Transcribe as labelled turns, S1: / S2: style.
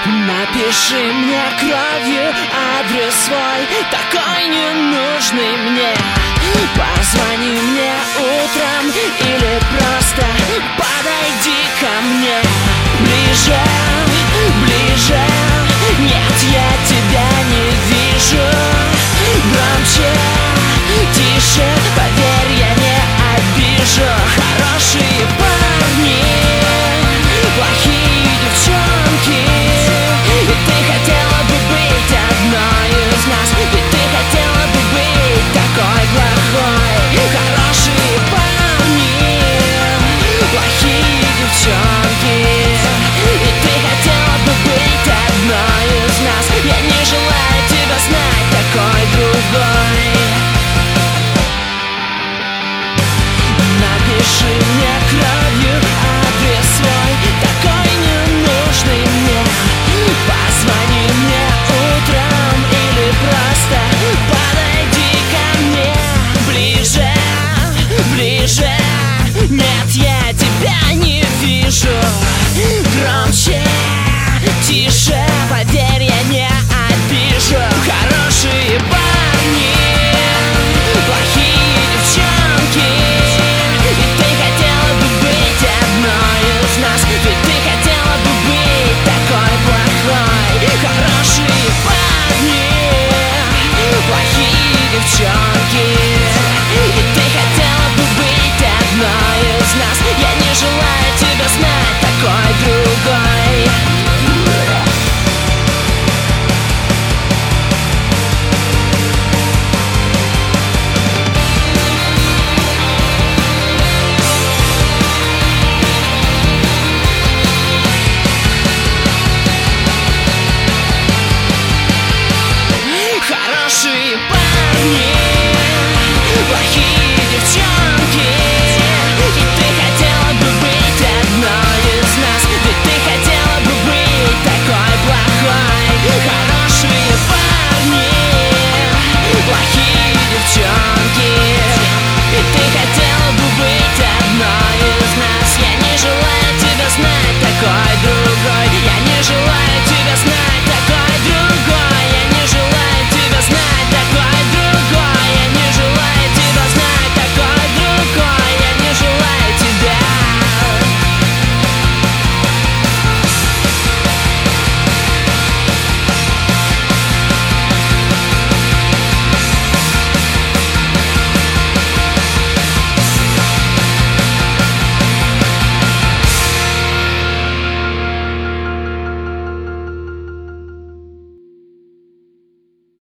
S1: Напиши мне кровью адрес свой, такой ненужный мне. Позвони мне утром или просто подойди ко мне. Ближе, ближе, нет, я тебя не вижу. Громче, тише, поверь, я не обижу. Хорошие парни, плохие девчонки. И ты хотела бы быть одной из нас, и ты хотела бы быть такой плохой. Хорошие парни, плохие девчонки. И ты хотела бы быть одной из нас. Я не желаю тебя знать такой другой. Напиши мне кровью адрес свой, такой ненужный мне. Позвони мне утром или просто подойди ко мне. Ближе, ближе, нет, я тебя не вижу. Громче, тише, поверь, я не обижу. Хорошие